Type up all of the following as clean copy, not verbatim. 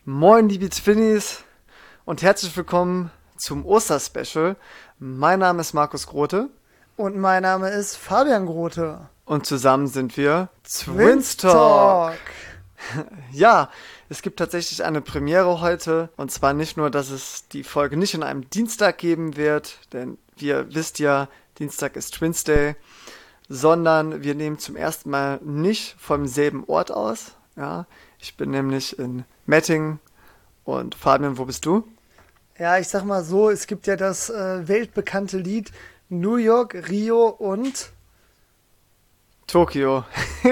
Moin liebe Twinnies und herzlich willkommen zum Osterspecial. Mein Name ist Markus Grote. Und mein Name ist Fabian Grote. Und zusammen sind wir Twinstalk. Ja, es gibt tatsächlich eine Premiere heute. Und zwar nicht nur, dass es die Folge nicht an einem Dienstag geben wird, denn wie ihr wisst ja, Dienstag ist Twins Day, sondern wir nehmen zum ersten Mal nicht vom selben Ort aus. Ja, ich bin nämlich in Mettingen. Und Fabian, wo bist du? Ja, ich sag mal so, es gibt ja das weltbekannte Lied New York, Rio und Tokio.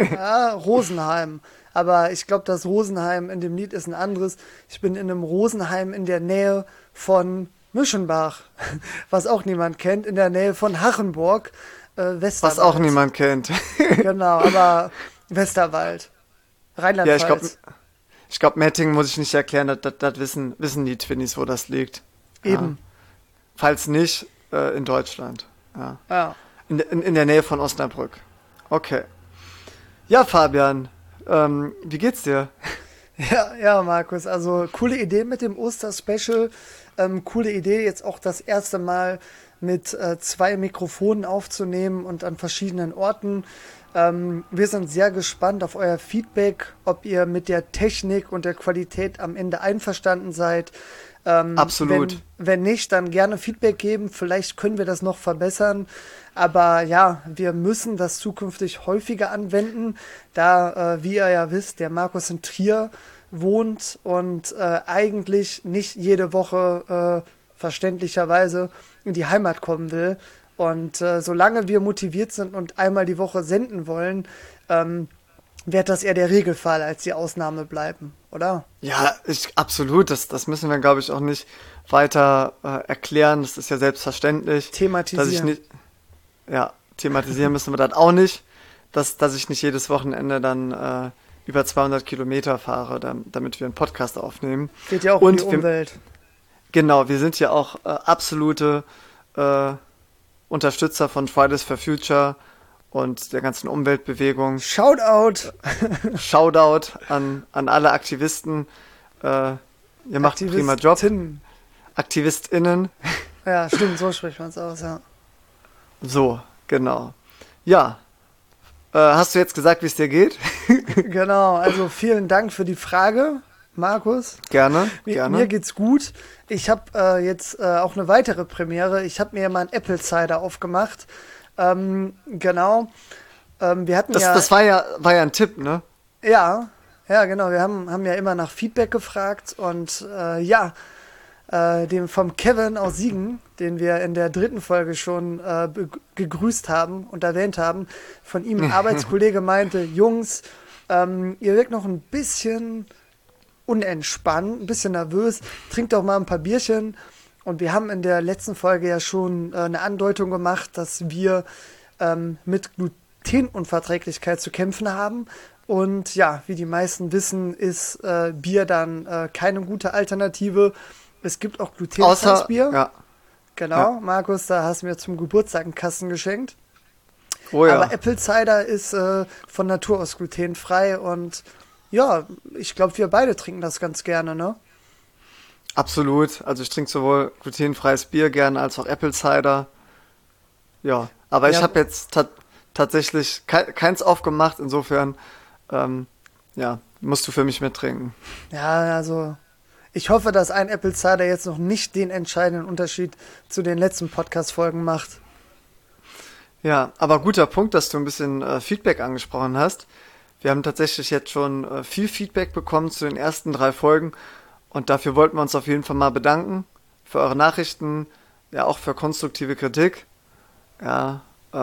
Rosenheim. Aber ich glaube, das Rosenheim in dem Lied ist ein anderes. Ich bin in einem Rosenheim in der Nähe von Müschenbach, was auch niemand kennt, in der Nähe von Hachenburg, Westerwald. Was auch niemand kennt. Genau, aber Westerwald, Rheinland-Pfalz. Ja, ich glaube, Mettingen muss ich nicht erklären, das wissen die Twinnies, wo das liegt. Eben. Ja. Falls nicht, in Deutschland. Ja. In der Nähe von Osnabrück. Okay. Ja, Fabian, wie geht's dir? Ja, Markus, also coole Idee mit dem Oster-Special. Coole Idee, jetzt auch das erste Mal mit 2 Mikrofonen aufzunehmen und an verschiedenen Orten. Wir sind sehr gespannt auf euer Feedback, ob ihr mit der Technik und der Qualität am Ende einverstanden seid. Absolut. Wenn nicht, dann gerne Feedback geben. Vielleicht können wir das noch verbessern. Aber ja, wir müssen das zukünftig häufiger anwenden, da, wie ihr ja wisst, der Markus in Trier wohnt und eigentlich nicht jede Woche verständlicherweise in die Heimat kommen will. Und solange wir motiviert sind und einmal die Woche senden wollen, wird das eher der Regelfall als die Ausnahme bleiben, oder? Ja, absolut. Das müssen wir, glaube ich, auch nicht weiter erklären. Das ist ja selbstverständlich. Thematisieren. Thematisieren müssen wir das auch nicht, dass ich nicht jedes Wochenende dann über 200 Kilometer fahre, damit wir einen Podcast aufnehmen. Geht ja auch um die Umwelt. Genau, wir sind ja auch absolute Unterstützer von Fridays for Future und der ganzen Umweltbewegung. Shoutout! Shoutout an alle Aktivisten. Ihr macht einen prima Job. AktivistInnen. Ja, stimmt, so spricht man es aus, ja. So, genau. Ja, hast du jetzt gesagt, wie es dir geht? Genau, also vielen Dank für die Frage, Markus. Gerne. Mir geht's gut. Ich habe jetzt auch eine weitere Premiere. Ich habe mir mal einen Apple Cider aufgemacht. Genau. Wir hatten das war ja ein Tipp, ne? Ja, genau. Wir haben ja immer nach Feedback gefragt und dem vom Kevin aus Siegen, den wir in der 3. Folge schon gegrüßt haben und erwähnt haben, von ihm ein Arbeitskollege meinte, Jungs, ihr wirkt noch ein bisschen unentspannt, ein bisschen nervös, trinkt doch mal ein paar Bierchen. Und wir haben in der letzten Folge ja schon eine Andeutung gemacht, dass wir mit Glutenunverträglichkeit zu kämpfen haben. Und ja, wie die meisten wissen, ist Bier dann keine gute Alternative. Es gibt auch glutenfreies Bier. Ja. Genau, ja. Markus, da hast du mir zum Geburtstag einen Kasten geschenkt. Oh ja. Aber Apple Cider ist von Natur aus glutenfrei und ja, ich glaube, wir beide trinken das ganz gerne, ne? Absolut. Also ich trinke sowohl glutenfreies Bier gerne als auch Apple Cider. Ja, aber ich habe jetzt tatsächlich keins aufgemacht. Insofern, musst du für mich mittrinken. Ja, also ich hoffe, dass ein Apple Cider jetzt noch nicht den entscheidenden Unterschied zu den letzten Podcast-Folgen macht. Ja, aber guter Punkt, dass du ein bisschen Feedback angesprochen hast. Wir haben tatsächlich jetzt schon viel Feedback bekommen zu den ersten 3 Folgen und dafür wollten wir uns auf jeden Fall mal bedanken für eure Nachrichten, ja auch für konstruktive Kritik. Ja,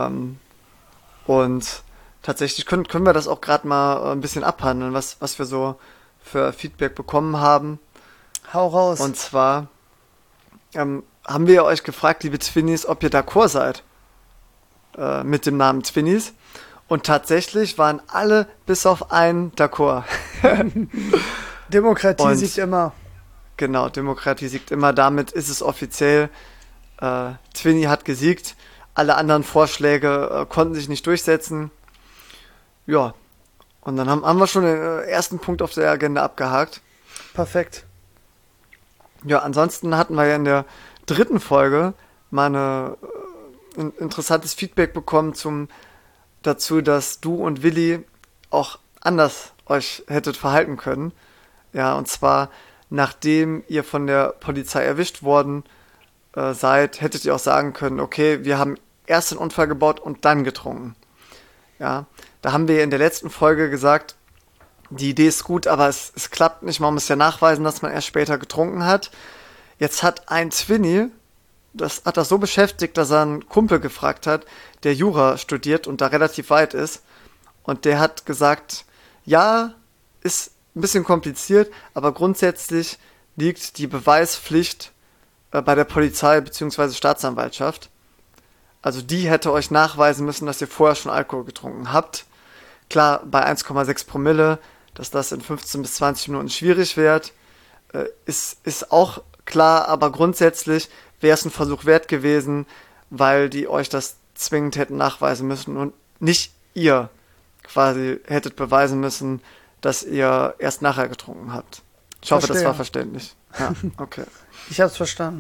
und tatsächlich können wir das auch gerade mal ein bisschen abhandeln, was wir so für Feedback bekommen haben. Hau raus. Und zwar haben wir euch gefragt, liebe Twinnies, ob ihr d'accord seid mit dem Namen Twinnies. Und tatsächlich waren alle bis auf einen d'accord. Demokratie siegt immer. Genau, Demokratie siegt immer. Damit ist es offiziell. Twinny hat gesiegt. Alle anderen Vorschläge konnten sich nicht durchsetzen. Ja, und dann haben wir schon den ersten Punkt auf der Agenda abgehakt. Perfekt. Ja, ansonsten hatten wir ja in der 3. Folge mal ein interessantes Feedback bekommen dazu, dass du und Willi auch anders euch hättet verhalten können. Ja, und zwar, nachdem ihr von der Polizei erwischt worden seid, hättet ihr auch sagen können, okay, wir haben erst den Unfall gebaut und dann getrunken. Ja, da haben wir in der letzten Folge gesagt, die Idee ist gut, aber es klappt nicht. Man muss ja nachweisen, dass man erst später getrunken hat. Jetzt hat ein Twinny, das hat das so beschäftigt, dass er einen Kumpel gefragt hat, der Jura studiert und da relativ weit ist. Und der hat gesagt, ja, ist ein bisschen kompliziert, aber grundsätzlich liegt die Beweispflicht bei der Polizei bzw. Staatsanwaltschaft. Also die hätte euch nachweisen müssen, dass ihr vorher schon Alkohol getrunken habt. Klar, bei 1,6 Promille, dass das in 15 bis 20 Minuten schwierig wird, ist auch klar, aber grundsätzlich wäre es ein Versuch wert gewesen, weil die euch das zwingend hätten nachweisen müssen und nicht ihr quasi hättet beweisen müssen, dass ihr erst nachher getrunken habt. Ich hoffe, das war verständlich. Ja, okay. Ich hab's verstanden.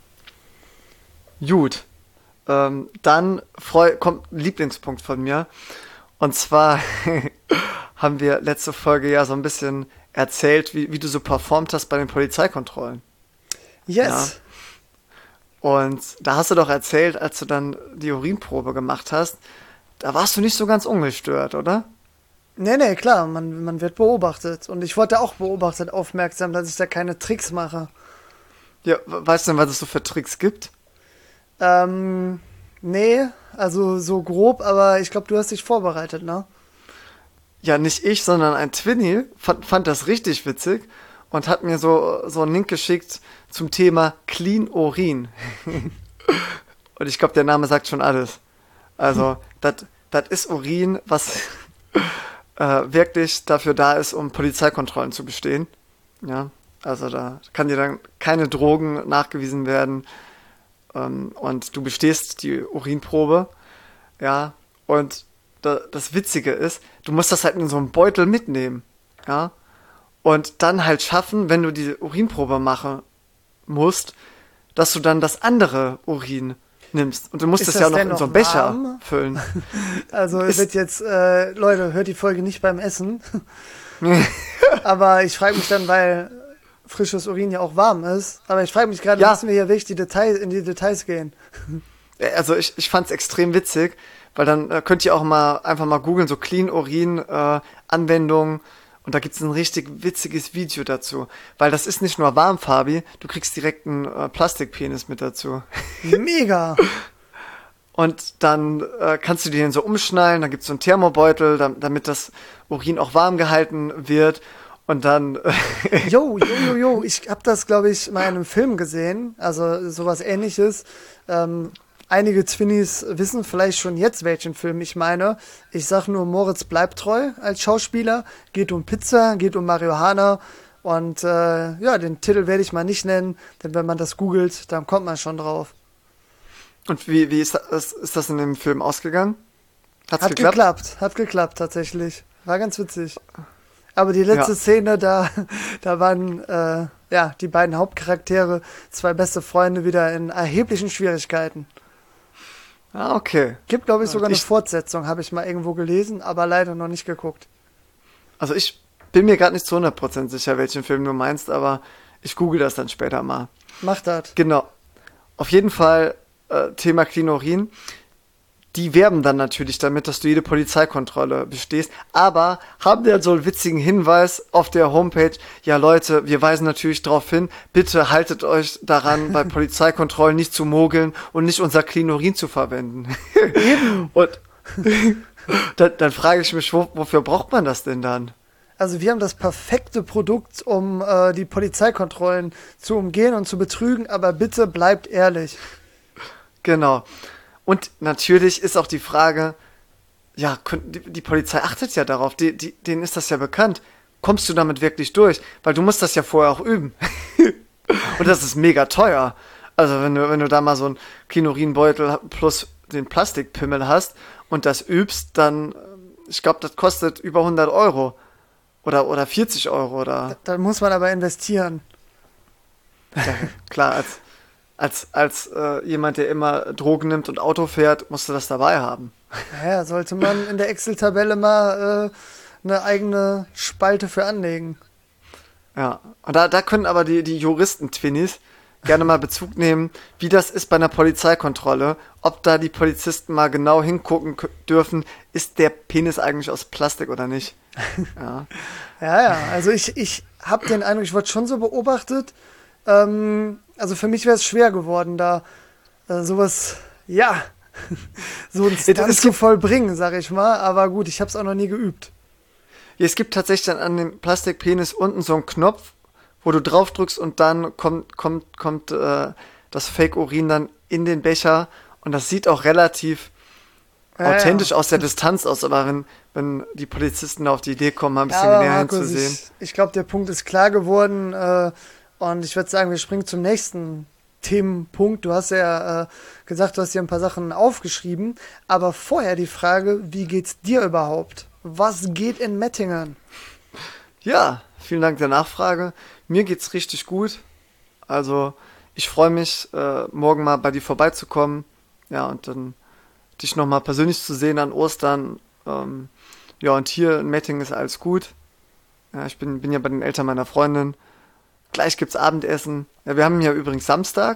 Gut. Dann kommt ein Lieblingspunkt von mir. Und zwar haben wir letzte Folge ja so ein bisschen erzählt, wie du so performt hast bei den Polizeikontrollen. Yes. Ja. Und da hast du doch erzählt, als du dann die Urinprobe gemacht hast, da warst du nicht so ganz ungestört, oder? Nee, klar, man wird beobachtet. Und ich wurde auch beobachtet, aufmerksam, dass ich da keine Tricks mache. Ja, weißt du denn, was es so für Tricks gibt? Nee, also so grob, aber ich glaube, du hast dich vorbereitet, ne? Ja, nicht ich, sondern ein Twinny fand das richtig witzig und hat mir so einen Link geschickt zum Thema Clean Urin. Und ich glaube, der Name sagt schon alles. Also, das ist Urin, was wirklich dafür da ist, um Polizeikontrollen zu bestehen. Ja, also da kann dir dann keine Drogen nachgewiesen werden. Und du bestehst die Urinprobe. Ja, und das Witzige ist, du musst das halt in so einem Beutel mitnehmen. Ja, und dann halt schaffen, wenn du die Urinprobe machen musst, dass du dann das andere Urin nimmst. Und du musst es ja noch in so einen Becher füllen. Also es wird jetzt, Leute, hört die Folge nicht beim Essen. Aber ich frage mich dann, weil frisches Urin ja auch warm ist. Aber ich frage mich gerade, müssen wir hier wirklich in die Details gehen? Also ich fand es extrem witzig, weil dann könnt ihr auch einfach mal googeln, so Clean Urin Anwendungen. Und da gibt es ein richtig witziges Video dazu. Weil das ist nicht nur warmfarbig, du kriegst direkt einen Plastikpenis mit dazu. Mega! Und dann kannst du den so umschnallen, dann gibt es so einen Thermobeutel, damit das Urin auch warm gehalten wird. Und dann... Jo, ich habe das, glaube ich, mal in einem Film gesehen, also sowas Ähnliches. Einige Twinnies wissen vielleicht schon jetzt, welchen Film ich meine. Ich sag nur, Moritz bleibt treu als Schauspieler. Geht um Pizza, geht um Marihuana. Und den Titel werde ich mal nicht nennen, denn wenn man das googelt, dann kommt man schon drauf. Und wie ist das in dem Film ausgegangen? Hat geklappt tatsächlich. War ganz witzig. Aber die letzte Szene, da waren die beiden Hauptcharaktere, zwei beste Freunde, wieder in erheblichen Schwierigkeiten. Ah, okay. Gibt, glaube ich, sogar eine Fortsetzung, habe ich mal irgendwo gelesen, aber leider noch nicht geguckt. Also ich bin mir gerade nicht zu 100% sicher, welchen Film du meinst, aber ich google das dann später mal. Mach das. Genau. Auf jeden Fall Thema Clean Urin. Die werben dann natürlich damit, dass du jede Polizeikontrolle bestehst, aber haben dann so einen witzigen Hinweis auf der Homepage, ja Leute, wir weisen natürlich darauf hin, bitte haltet euch daran, bei Polizeikontrollen nicht zu mogeln und nicht unser Clean Urin zu verwenden. Und dann frage ich mich, wofür braucht man das denn dann? Also wir haben das perfekte Produkt, um die Polizeikontrollen zu umgehen und zu betrügen, aber bitte bleibt ehrlich. Genau. Und natürlich ist auch die Frage, ja, die Polizei achtet ja darauf, denen ist das ja bekannt. Kommst du damit wirklich durch? Weil du musst das ja vorher auch üben. Und das ist mega teuer. Also wenn du da mal so einen Clean Urin-Beutel plus den Plastikpimmel hast und das übst, dann, ich glaube, das kostet über 100 Euro. Oder 40 Euro oder. Da muss man aber investieren. Ja, klar, als jemand, der immer Drogen nimmt und Auto fährt, musst du das dabei haben. Ja, sollte man in der Excel-Tabelle mal eine eigene Spalte für anlegen. Ja, und da können aber die Juristen-Twinnies gerne mal Bezug nehmen, wie das ist bei einer Polizeikontrolle, ob da die Polizisten mal genau hingucken dürfen, ist der Penis eigentlich aus Plastik oder nicht. Ja, Ja, also ich habe den Eindruck, ich wurde schon so beobachtet. Also für mich wäre es schwer geworden, da sowas, ja, so ein Stunt zu vollbringen, sag ich mal. Aber gut, ich habe es auch noch nie geübt. es gibt tatsächlich dann an dem Plastikpenis unten so einen Knopf, wo du drauf drückst und dann kommt das Fake-Urin dann in den Becher und das sieht auch relativ authentisch aus der Distanz aus, aber wenn die Polizisten da auf die Idee kommen, mal ein bisschen näher hinzusehen. Ich glaube, der Punkt ist klar geworden und ich würde sagen, wir springen zum nächsten Themenpunkt. Du hast ja gesagt, du hast dir ein paar Sachen aufgeschrieben, aber vorher die Frage, wie geht's dir überhaupt? Was geht in Mettingen? Ja, vielen Dank der Nachfrage. Mir geht's richtig gut. Also ich freue mich, morgen mal bei dir vorbeizukommen. Ja, und dann dich nochmal persönlich zu sehen an Ostern. Ja, und hier in Mettingen ist alles gut. Ja, ich bin ja bei den Eltern meiner Freundin. Gleich gibt's Abendessen. Ja, wir haben ja übrigens Samstag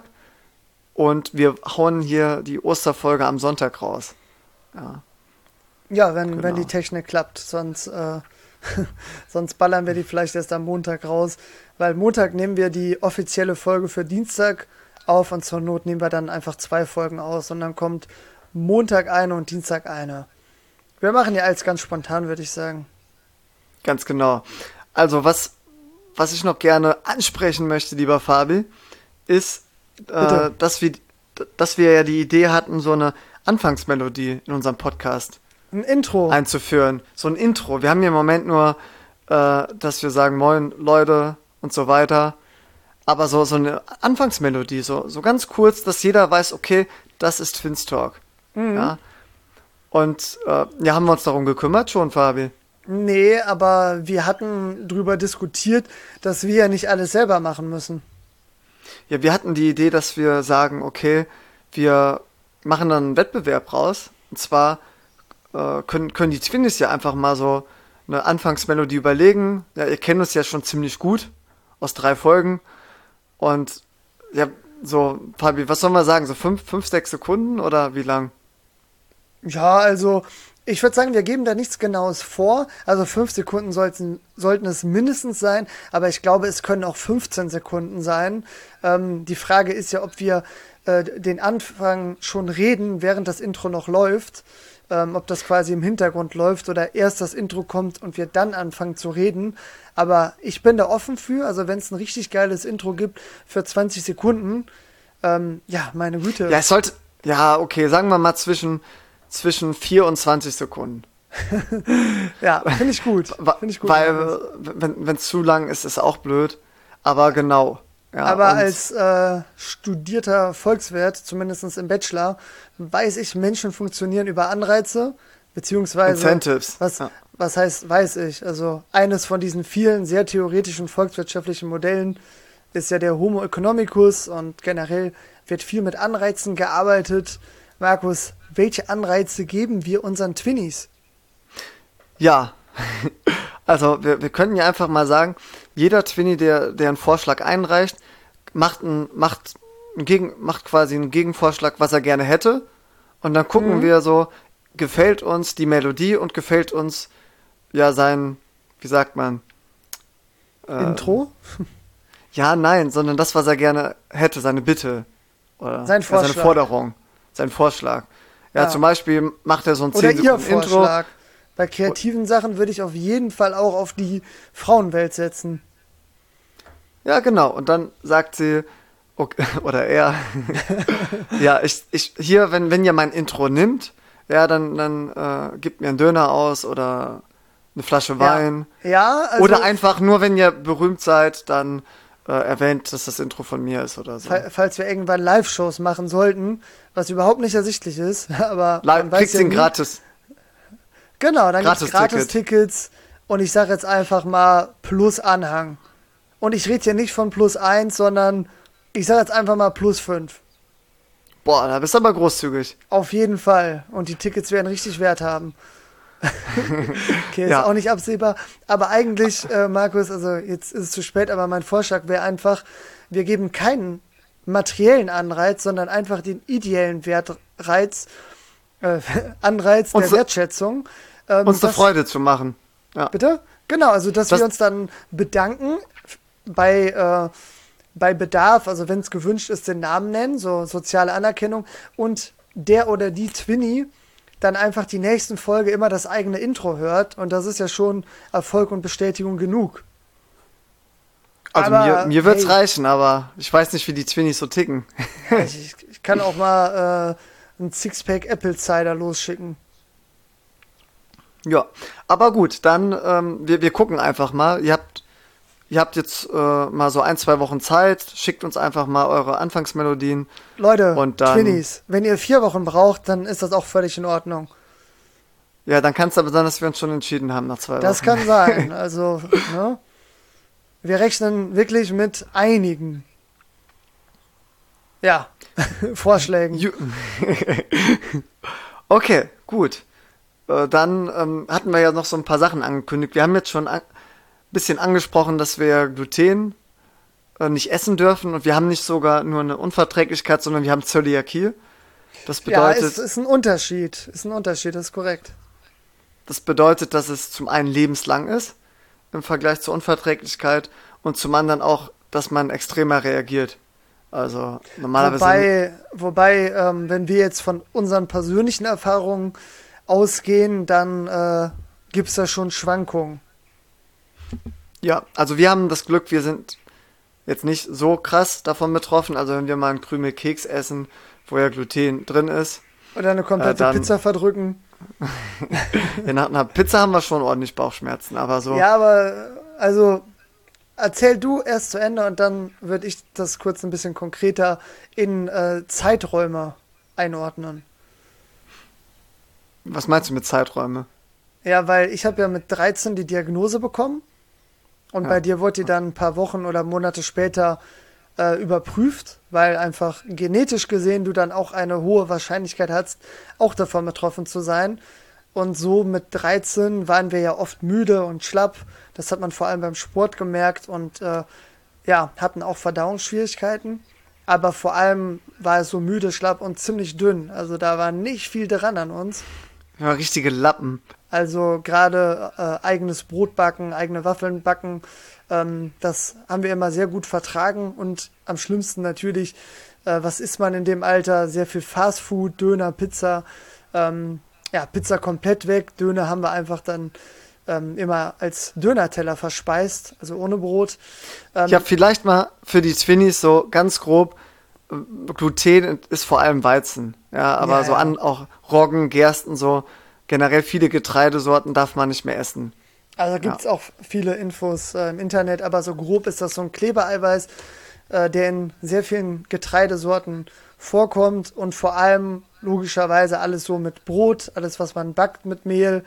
und wir hauen hier die Osterfolge am Sonntag raus. Ja, Ja, wenn genau. die Technik klappt, sonst ballern wir die vielleicht erst am Montag raus, weil Montag nehmen wir die offizielle Folge für Dienstag auf und zur Not nehmen wir dann einfach 2 Folgen aus und dann kommt Montag eine und Dienstag eine. Wir machen ja alles ganz spontan, würde ich sagen. Ganz genau. Also was ich noch gerne ansprechen möchte, lieber Fabi, ist, dass wir ja die Idee hatten, so eine Anfangsmelodie in unserem Podcast Ein Intro. einzuführen. So ein Intro. Wir haben hier im Moment nur, dass wir sagen, moin Leute und so weiter. Aber so eine Anfangsmelodie, so ganz kurz, dass jeder weiß, okay, das ist Finstalk. Ja. Und ja, haben wir uns darum gekümmert schon, Fabi? Nee, aber wir hatten drüber diskutiert, dass wir ja nicht alles selber machen müssen. Ja, wir hatten die Idee, dass wir sagen, okay, wir machen dann einen Wettbewerb raus. Und zwar können die Twinnies ja einfach mal so eine Anfangsmelodie überlegen. Ja, ihr kennt uns ja schon ziemlich gut aus 3 Folgen. Und ja, so, Fabi, was sollen wir sagen? So 5, 6 Sekunden oder wie lang? Ja, also ich würde sagen, wir geben da nichts Genaues vor. Also 5 Sekunden sollten es mindestens sein, aber ich glaube, es können auch 15 Sekunden sein. Die Frage ist ja, ob wir den Anfang schon reden, während das Intro noch läuft. Ob das quasi im Hintergrund läuft oder erst das Intro kommt und wir dann anfangen zu reden. Aber ich bin da offen für, also wenn es ein richtig geiles Intro gibt für 20 Sekunden, ja, meine Güte. Ja, es sollte, ja, okay, sagen wir mal zwischen 4 und 20 Sekunden. Ja, finde ich gut. Weil, wenn es zu lang ist, ist auch blöd. Aber genau. Ja, aber als studierter Volkswirt, zumindest im Bachelor, weiß ich, Menschen funktionieren über Anreize, beziehungsweise Incentives. Was heißt, weiß ich? Also eines von diesen vielen sehr theoretischen volkswirtschaftlichen Modellen ist ja der Homo economicus und generell wird viel mit Anreizen gearbeitet. Markus, welche Anreize geben wir unseren Twinnies? Ja, also wir könnten ja einfach mal sagen, jeder Twinnie, der einen Vorschlag einreicht, macht quasi einen Gegenvorschlag, was er gerne hätte. Und dann gucken wir so, gefällt uns die Melodie und gefällt uns ja sein, wie sagt man? Intro? Ja, nein, sondern das, was er gerne hätte, seine Bitte. Oder sein Vorschlag. Seine Forderung, sein Vorschlag. Ja, zum Beispiel macht er so ein 10 Sekunden Intro. Vorschlag. Bei kreativen Sachen würde ich auf jeden Fall auch auf die Frauenwelt setzen. Ja, genau. Und dann sagt sie, okay, oder er, ja, ich hier, wenn ihr mein Intro nimmt, ja, dann gebt mir einen Döner aus oder eine Flasche Wein. Ja, also oder einfach nur, wenn ihr berühmt seid, dann erwähnt, dass das Intro von mir ist oder so. Falls wir irgendwann Live-Shows machen sollten, was überhaupt nicht ersichtlich ist, aber Kriegst ihn gratis. Genau, dann gibt es Gratis-Tickets. Gratis-Tickets Und ich sage jetzt einfach mal plus Anhang. Und ich rede hier nicht von plus 1, sondern ich sage jetzt einfach mal plus 5. Boah, da bist du aber großzügig. Auf jeden Fall. Und die Tickets werden richtig Wert haben. Okay, ist Ja. auch nicht absehbar. Aber eigentlich, Markus, also jetzt ist es zu spät, aber mein Vorschlag wäre einfach, wir geben keinen materiellen Anreiz, sondern einfach den ideellen Wertreiz, Anreiz der Unsere- Wertschätzung. Uns eine dass- Freude zu machen. Ja. Bitte? Genau, also dass Das- wir uns dann bedanken bei Bedarf, also wenn es gewünscht ist, den Namen nennen, so soziale Anerkennung und der oder die Twinnie dann einfach die nächsten Folge immer das eigene Intro hört und das ist ja schon Erfolg und Bestätigung genug. Also Aber, mir wird's hey. reichen, aber ich weiß nicht, wie die Twinnies so ticken. Ich kann auch mal ein Sixpack Apple Cider losschicken. Ja, aber gut, dann wir gucken einfach mal. Ihr habt jetzt mal so 1, 2 Wochen Zeit. Schickt uns einfach mal eure Anfangsmelodien. Leute, Und dann- Twinnies, wenn ihr 4 Wochen braucht, dann ist das auch völlig in Ordnung. Ja, dann kann es aber sein, dass wir uns schon entschieden haben nach 2 Das Wochen. kann sein. Also, ne? Wir rechnen wirklich mit einigen, ja, Vorschlägen. Okay, gut. Dann hatten wir ja noch so ein paar Sachen angekündigt. Wir haben jetzt schon ein bisschen angesprochen, dass wir Gluten nicht essen dürfen und wir haben nicht sogar nur eine Unverträglichkeit, sondern wir haben Zöliakie. Das Ja, bedeutet, ist ein Unterschied. Ist ein Unterschied, das ist korrekt. dass es zum einen lebenslang ist im Vergleich zur Unverträglichkeit und zum anderen auch, dass man extremer reagiert. Also normalerweise. Wobei, wenn wir jetzt von unseren persönlichen Erfahrungen ausgehen, dann gibt es da schon Schwankungen. Ja, also wir haben das Glück, wir sind jetzt nicht so krass davon betroffen. Also wenn wir mal einen Krümel Keks essen, wo ja Gluten drin ist. Oder eine komplette Dann- Pizza verdrücken. Ja, nach einer Pizza haben wir schon ordentlich Bauchschmerzen, aber so. Ja, aber also erzähl du erst zu Ende und dann würde ich das kurz ein bisschen konkreter in Zeiträume einordnen. Was meinst du mit Zeiträume? Ja, weil ich habe ja mit 13 die Diagnose bekommen und Ja. bei dir wurde die dann ein paar Wochen oder Monate später überprüft, weil einfach genetisch gesehen du dann auch eine hohe Wahrscheinlichkeit hast, auch davon betroffen zu sein. Und so mit 13 waren wir ja oft müde und schlapp. Das hat man vor allem beim Sport gemerkt und ja, hatten auch Verdauungsschwierigkeiten. Aber vor allem war es so müde, schlapp und ziemlich dünn. Also da war nicht viel dran an uns. Ja, richtige Lappen. Also gerade eigenes Brot backen, eigene Waffeln backen, das haben wir immer sehr gut vertragen und am schlimmsten natürlich, was isst man in dem Alter? Sehr viel Fastfood, Döner, Pizza, ja, Pizza komplett weg, Döner haben wir einfach dann immer als Dönerteller verspeist, also ohne Brot. Ja, vielleicht mal für die Twinnies so ganz grob. Gluten ist vor allem Weizen. Ja, aber Ja, so ja. auch Roggen, Gersten, so generell viele Getreidesorten darf man nicht mehr essen. Also gibt es auch viele Infos im Internet, aber so grob ist das so ein Klebereiweiß, der in sehr vielen Getreidesorten vorkommt und vor allem logischerweise alles so mit Brot, alles was man backt mit Mehl,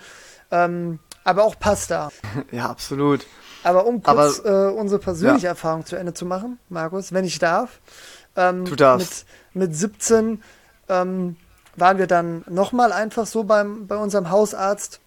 aber auch Pasta. Ja, absolut. Aber um kurz Aber- unsere persönliche ja. Erfahrung zu Ende zu machen, Markus, wenn ich darf. Du darfst. Mit 17 waren wir dann nochmal einfach so bei unserem Hausarzt.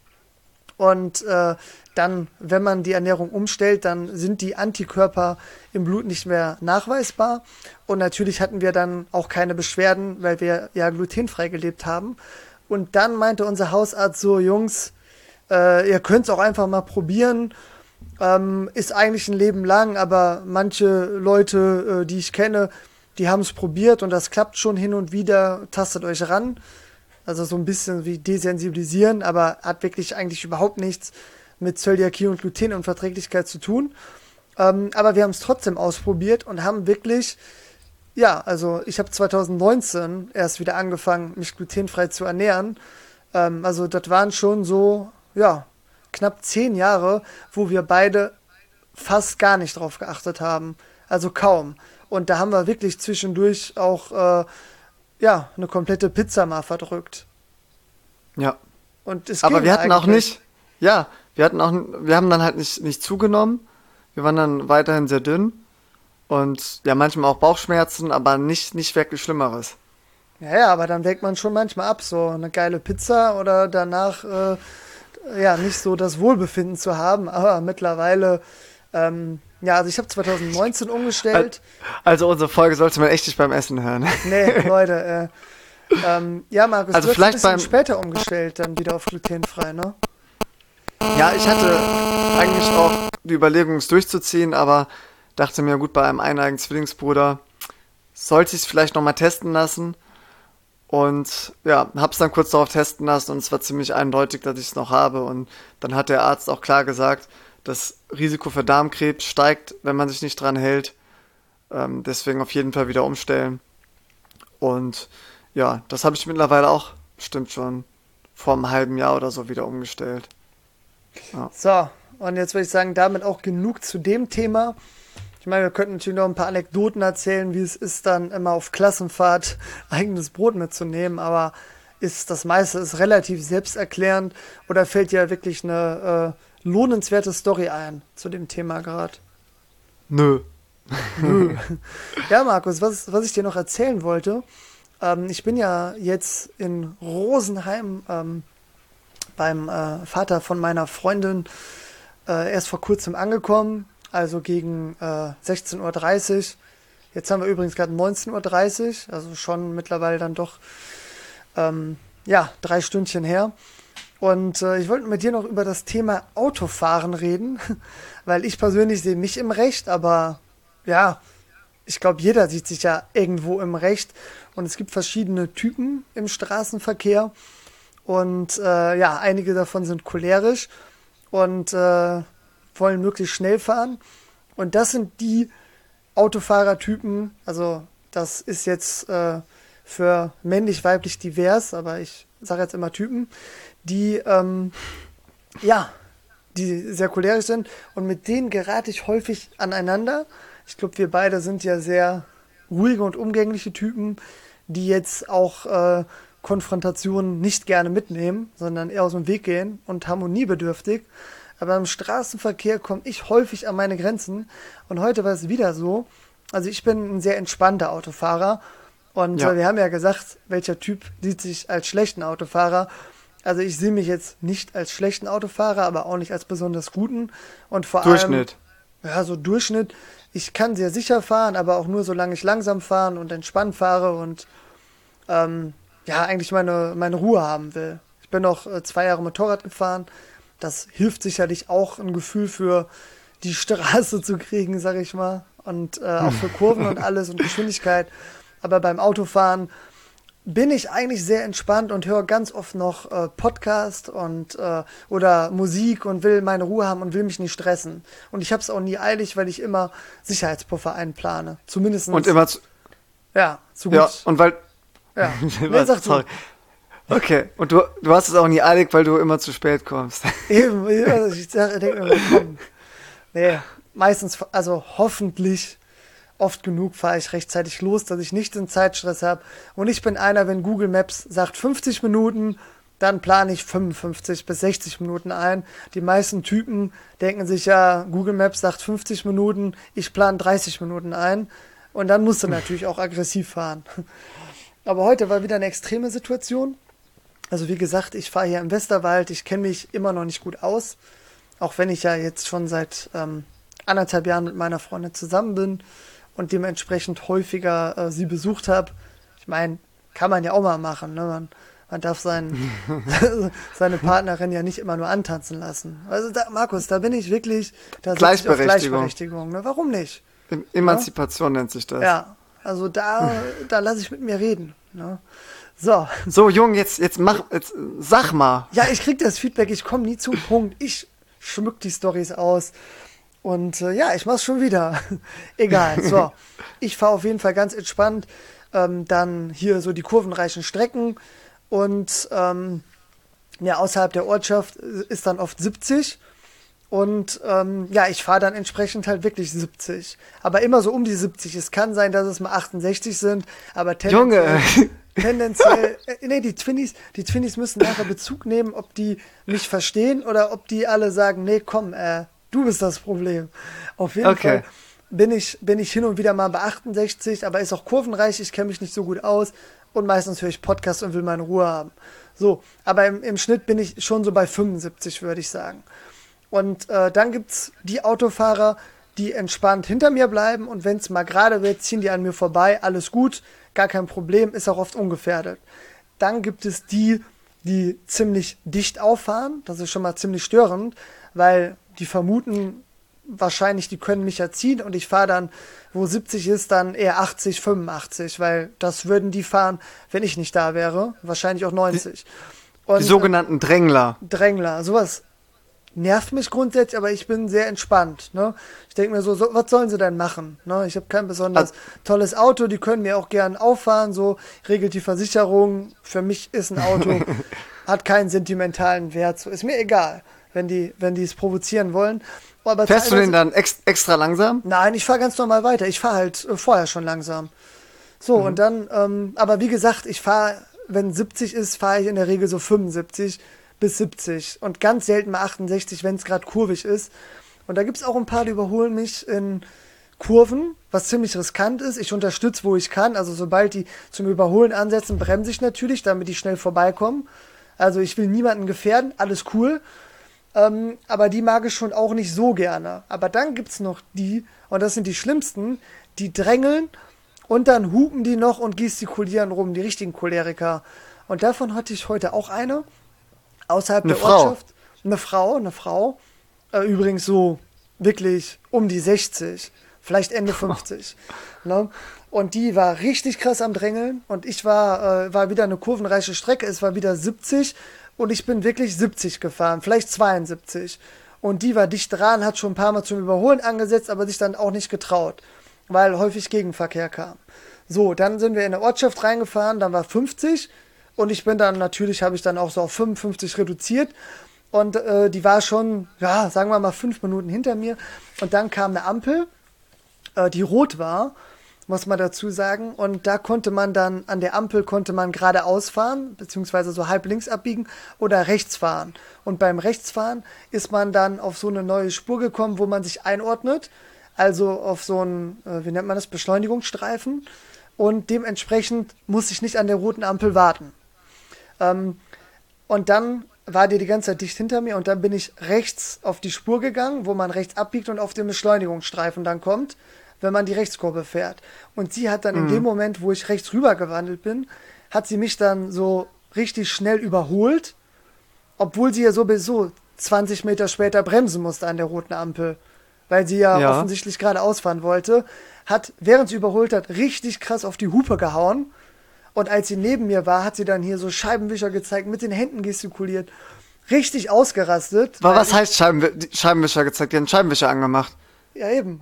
Und dann, wenn man die Ernährung umstellt, dann sind die Antikörper im Blut nicht mehr nachweisbar. Und natürlich hatten wir dann auch keine Beschwerden, weil wir ja glutenfrei gelebt haben. Und dann meinte unser Hausarzt so, Jungs, ihr könnt es auch einfach mal probieren. Ist eigentlich ein Leben lang, aber manche Leute, die ich kenne, die haben es probiert und das klappt schon hin und wieder. Tastet euch ran. Also so ein bisschen wie desensibilisieren, aber hat wirklich eigentlich überhaupt nichts mit Zöliakie und Glutenunverträglichkeit zu tun. Aber wir haben es trotzdem ausprobiert und haben wirklich, ja, also ich habe 2019 erst wieder angefangen, mich glutenfrei zu ernähren. Also das waren schon so, ja, knapp 10 Jahre, wo wir beide fast gar nicht drauf geachtet haben. Also kaum. Und da haben wir wirklich zwischendurch auch ja, eine komplette Pizza mal verdrückt. Ja. Und es Aber ging wir hatten auch eigentlich. nicht, ja, wir haben dann halt nicht zugenommen. Wir waren dann weiterhin sehr dünn. Und ja, manchmal auch Bauchschmerzen, aber nicht wirklich Schlimmeres. Ja, aber dann wägt man schon manchmal ab, so eine geile Pizza oder danach nicht so das Wohlbefinden zu haben. Aber mittlerweile, also ich habe 2019 umgestellt. Also unsere Folge sollte man echt nicht beim Essen hören. Nee, Leute, Markus, also du hast vielleicht ein bisschen später umgestellt, dann wieder auf glutenfrei, ne? Ja, ich hatte eigentlich auch die Überlegung, es durchzuziehen, aber dachte mir, gut, bei einem eineigen Zwillingsbruder sollte ich es vielleicht nochmal testen lassen. Und ja, hab's dann kurz darauf testen lassen und es war ziemlich eindeutig, dass ich es noch habe. Und dann hat der Arzt auch klar gesagt, das Risiko für Darmkrebs steigt, wenn man sich nicht dran hält. Deswegen auf jeden Fall wieder umstellen. Und ja, das habe ich mittlerweile auch bestimmt schon vor einem halben Jahr oder so wieder umgestellt. Ja. So, und jetzt würde ich sagen, damit auch genug zu dem Thema. Ich meine, wir könnten natürlich noch ein paar Anekdoten erzählen, wie es ist, dann immer auf Klassenfahrt eigenes Brot mitzunehmen, aber das meiste ist relativ selbsterklärend oder fällt dir wirklich eine lohnenswerte Story ein zu dem Thema gerade? Nö. Ja, Markus, was ich dir noch erzählen wollte, ich bin ja jetzt in Rosenheim beim Vater von meiner Freundin erst vor kurzem angekommen. Also gegen 16.30 Uhr. Jetzt haben wir übrigens gerade 19.30 Uhr, also schon mittlerweile dann doch 3 Stündchen her. Und ich wollte mit dir noch über das Thema Autofahren reden, weil ich persönlich sehe mich im Recht, aber ja, ich glaube, jeder sieht sich ja irgendwo im Recht. Und es gibt verschiedene Typen im Straßenverkehr. Und einige davon sind cholerisch und wollen möglichst schnell fahren. Und das sind die Autofahrertypen, also das ist jetzt für männlich-weiblich divers, aber ich sage jetzt immer Typen, die sehr cholerisch sind und mit denen gerate ich häufig aneinander. Ich glaube, wir beide sind ja sehr ruhige und umgängliche Typen, die jetzt auch Konfrontationen nicht gerne mitnehmen, sondern eher aus dem Weg gehen und harmoniebedürftig. Aber im Straßenverkehr komme ich häufig an meine Grenzen. Und heute war es wieder so. Also ich bin ein sehr entspannter Autofahrer. Und wir haben ja gesagt, welcher Typ sieht sich als schlechten Autofahrer. Also ich sehe mich jetzt nicht als schlechten Autofahrer, aber auch nicht als besonders guten. Und vor Durchschnitt. allem, ja, so Durchschnitt. Ich kann sehr sicher fahren, aber auch nur, solange ich langsam fahren und entspannt fahre und eigentlich meine Ruhe haben will. Ich bin noch 2 Jahre Motorrad gefahren. Das hilft sicherlich auch, ein Gefühl für die Straße zu kriegen, sag ich mal. Und auch für Kurven und alles und Geschwindigkeit. Aber beim Autofahren bin ich eigentlich sehr entspannt und höre ganz oft noch Podcast und oder Musik und will meine Ruhe haben und will mich nicht stressen. Und ich habe es auch nie eilig, weil ich immer Sicherheitspuffer einplane. Zumindest. Und immer so gut. Ja, und weil... Ja, nee, sag du. Okay, und du hast es auch nie eilig, weil du immer zu spät kommst. Eben, ich denke mir, komm. Nee, meistens, also hoffentlich oft genug fahre ich rechtzeitig los, dass ich nicht den Zeitstress habe. Und ich bin einer, wenn Google Maps sagt 50 Minuten, dann plane ich 55 bis 60 Minuten ein. Die meisten Typen denken sich ja, Google Maps sagt 50 Minuten, ich plane 30 Minuten ein. Und dann musst du natürlich auch aggressiv fahren. Aber heute war wieder eine extreme Situation. Also wie gesagt, ich fahre hier im Westerwald, ich kenne mich immer noch nicht gut aus, auch wenn ich ja jetzt schon seit 1,5 Jahren mit meiner Freundin zusammen bin und dementsprechend häufiger sie besucht habe. Ich meine, kann man ja auch mal machen, ne? Man darf seine Partnerin ja nicht immer nur antanzen lassen. Also Markus, da bin ich wirklich, da sitze ich auf Gleichberechtigung. Ne? Warum nicht? Emanzipation nennt sich das. Ja, also da lasse ich mit mir reden. Ne? So, Junge, jetzt sag mal. Ja, ich krieg das Feedback, ich komme nie zum Punkt. Ich schmück die Storys aus. Und ich mach's schon wieder. Egal. So, ich fahre auf jeden Fall ganz entspannt. Dann hier so die kurvenreichen Strecken. Und außerhalb der Ortschaft ist dann oft 70. Und ich fahre dann entsprechend halt wirklich 70. Aber immer so um die 70. Es kann sein, dass es mal 68 sind, aber Junge! tendenziell, die Twinnies müssen nachher Bezug nehmen, ob die mich verstehen oder ob die alle sagen, nee, komm, du bist das Problem. Auf jeden Fall bin ich hin und wieder mal bei 68, aber ist auch kurvenreich, ich kenne mich nicht so gut aus und meistens höre ich Podcasts und will meine Ruhe haben. So, aber im Schnitt bin ich schon so bei 75, würde ich sagen. Und dann gibt's die Autofahrer, die entspannt hinter mir bleiben und wenn es mal gerade wird, ziehen die an mir vorbei, alles gut, gar kein Problem, ist auch oft ungefährdet. Dann gibt es die ziemlich dicht auffahren, das ist schon mal ziemlich störend, weil die vermuten wahrscheinlich, die können mich ja ziehen und ich fahre dann, wo 70 ist, dann eher 80, 85, weil das würden die fahren, wenn ich nicht da wäre, wahrscheinlich auch 90. Und, die sogenannten Drängler. Sowas nervt mich grundsätzlich, aber ich bin sehr entspannt. Ne? Ich denke mir so, was sollen sie denn machen? Ne? Ich habe kein besonders tolles Auto, die können mir auch gern auffahren, so regelt die Versicherung. Für mich ist ein Auto, hat keinen sentimentalen Wert, so ist mir egal, wenn die es provozieren wollen. Aber fährst du den dann extra langsam? Nein, ich fahre ganz normal weiter. Ich fahre halt vorher schon langsam. So, und dann, aber wie gesagt, ich fahre, wenn 70 ist, fahre ich in der Regel so 75 bis 70 und ganz selten mal 68, wenn es gerade kurvig ist. Und da gibt es auch ein paar, die überholen mich in Kurven, was ziemlich riskant ist. Ich unterstütze, wo ich kann. Also sobald die zum Überholen ansetzen, bremse ich natürlich, damit die schnell vorbeikommen. Also ich will niemanden gefährden, alles cool. Aber die mag ich schon auch nicht so gerne. Aber dann gibt's noch die, und das sind die schlimmsten, die drängeln und dann hupen die noch und gestikulieren rum, die richtigen Choleriker. Und davon hatte ich heute auch eine, außerhalb der Ortschaft. Eine Frau. Übrigens so wirklich um die 60, vielleicht Ende 50. Ne? Und die war richtig krass am Drängeln und ich war wieder eine kurvenreiche Strecke, es war wieder 70 und ich bin wirklich 70 gefahren, vielleicht 72. Und die war dicht dran, hat schon ein paar Mal zum Überholen angesetzt, aber sich dann auch nicht getraut, weil häufig Gegenverkehr kam. So, dann sind wir in der Ortschaft reingefahren, dann war 50 und ich bin dann, natürlich habe ich dann auch so auf 55 reduziert und die war schon, ja, sagen wir mal 5 Minuten hinter mir und dann kam eine Ampel, die rot war, muss man dazu sagen, und da konnte man dann, an der Ampel konnte man geradeaus fahren, beziehungsweise so halb links abbiegen oder rechts fahren. Und beim Rechtsfahren ist man dann auf so eine neue Spur gekommen, wo man sich einordnet, also auf so einen, wie nennt man das, Beschleunigungsstreifen, und dementsprechend muss ich nicht an der roten Ampel warten. Und dann war die ganze Zeit dicht hinter mir und dann bin ich rechts auf die Spur gegangen, wo man rechts abbiegt und auf den Beschleunigungsstreifen dann kommt, wenn man die Rechtskurve fährt. Und sie hat dann in dem Moment, wo ich rechts rüber gewandelt bin, hat sie mich dann so richtig schnell überholt, obwohl sie ja sowieso 20 Meter später bremsen musste an der roten Ampel, weil sie ja offensichtlich gerade ausfahren wollte, hat, während sie überholt hat, richtig krass auf die Hupe gehauen. Und als sie neben mir war, hat sie dann hier so Scheibenwischer gezeigt, mit den Händen gestikuliert, richtig ausgerastet. Aber was heißt Scheibenwischer gezeigt? Die haben Scheibenwischer angemacht. Ja, eben.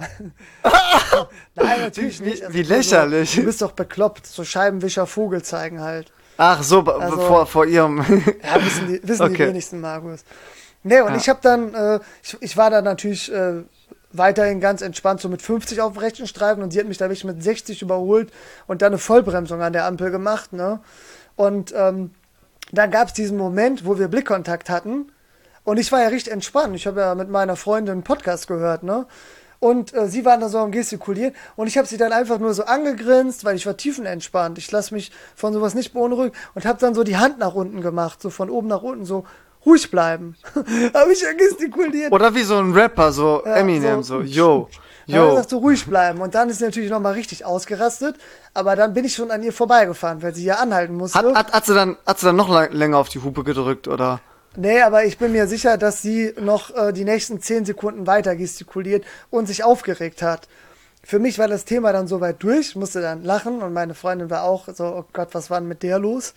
Nein, natürlich nicht. Also, wie lächerlich. Du bist doch bekloppt. So Scheibenwischer Vogel zeigen halt. Ach so, also, vor ihrem... Ja, wissen die wenigsten, Markus. Nee, und ich habe dann, ich war da natürlich weiterhin ganz entspannt, so mit 50 auf dem rechten Streifen und sie hat mich da wirklich mit 60 überholt und dann eine Vollbremsung an der Ampel gemacht, ne? Und dann gab es diesen Moment, wo wir Blickkontakt hatten und ich war ja richtig entspannt. Ich habe ja mit meiner Freundin einen Podcast gehört, ne? Und sie waren da so am Gestikulieren und ich habe sie dann einfach nur so angegrinst, weil ich war tiefenentspannt. Ich lasse mich von sowas nicht beunruhigen und habe dann so die Hand nach unten gemacht, so von oben nach unten, so ruhig bleiben. Habe ich ja gestikuliert. Oder wie so ein Rapper, so Eminem, so yo. Ja, er sagt so ruhig bleiben und dann ist sie natürlich nochmal richtig ausgerastet, aber dann bin ich schon an ihr vorbeigefahren, weil sie ja anhalten musste. Hat sie dann noch länger auf die Hupe gedrückt, oder? Nee, aber ich bin mir sicher, dass sie noch die nächsten 10 Sekunden weiter gestikuliert und sich aufgeregt hat. Für mich war das Thema dann soweit durch, musste dann lachen und meine Freundin war auch so, oh Gott, was war denn mit der los?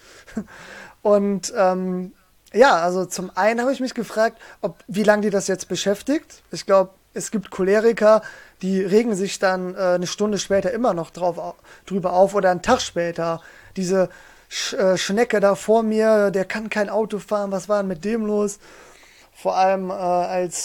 Und ja, also zum einen habe ich mich gefragt, wie lange die das jetzt beschäftigt. Ich glaube, es gibt Choleriker, die regen sich dann eine Stunde später immer noch drüber auf oder einen Tag später. Diese Schnecke da vor mir, der kann kein Auto fahren, was war denn mit dem los? Vor allem als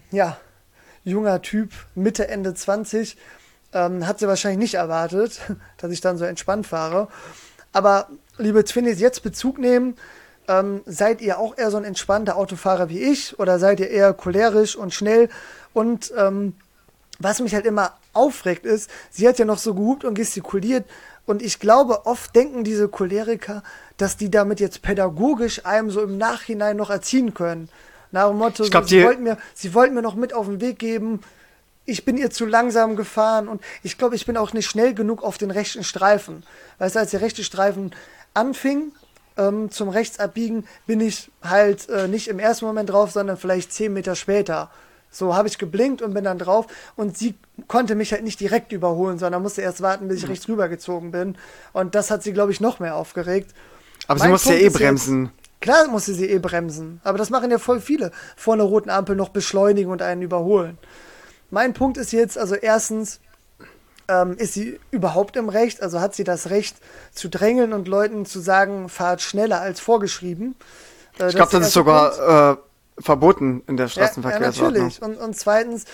junger Typ, Mitte, Ende 20, hat sie wahrscheinlich nicht erwartet, dass ich dann so entspannt fahre. Aber liebe Twinnies, jetzt Bezug nehmen. Seid ihr auch eher so ein entspannter Autofahrer wie ich oder seid ihr eher cholerisch und schnell? Und was mich halt immer aufregt ist, sie hat ja noch so gehupt und gestikuliert und ich glaube, oft denken diese Choleriker, dass die damit jetzt pädagogisch einem so im Nachhinein noch erziehen können. Nach dem Motto, sie wollten mir noch mit auf den Weg geben, ich bin ihr zu langsam gefahren und ich glaube, ich bin auch nicht schnell genug auf den rechten Streifen. Weißt du, als der rechte Streifen anfing, zum Rechtsabbiegen, bin ich halt nicht im ersten Moment drauf, sondern vielleicht 10 Meter später. So habe ich geblinkt und bin dann drauf und sie konnte mich halt nicht direkt überholen, sondern musste erst warten, bis ich rechts rübergezogen bin. Und das hat sie, glaube ich, noch mehr aufgeregt. Aber sie musste ja bremsen. Klar musste sie bremsen, aber das machen ja voll viele. Vor einer roten Ampel noch beschleunigen und einen überholen. Mein Punkt ist jetzt, also erstens, ist sie überhaupt im Recht? Also hat sie das Recht zu drängeln und Leuten zu sagen, fahrt schneller als vorgeschrieben? Ich glaube, das ist sogar verboten in der Straßenverkehrsordnung. Ja, natürlich. Und zweitens,